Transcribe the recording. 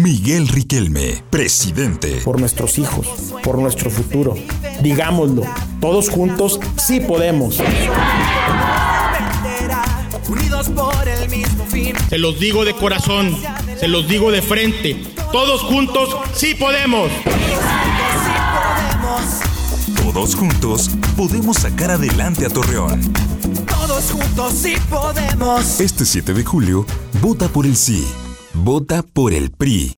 Miguel Riquelme, presidente. Por nuestros hijos, por nuestro futuro. Digámoslo, todos juntos sí podemos. Unidos por el mismo fin. Se los digo de corazón, se los digo de frente. Todos juntos sí podemos. Todos juntos podemos sacar adelante a Torreón. Todos juntos sí podemos. Este 7 de julio, vota por el sí. Vota por el PRI.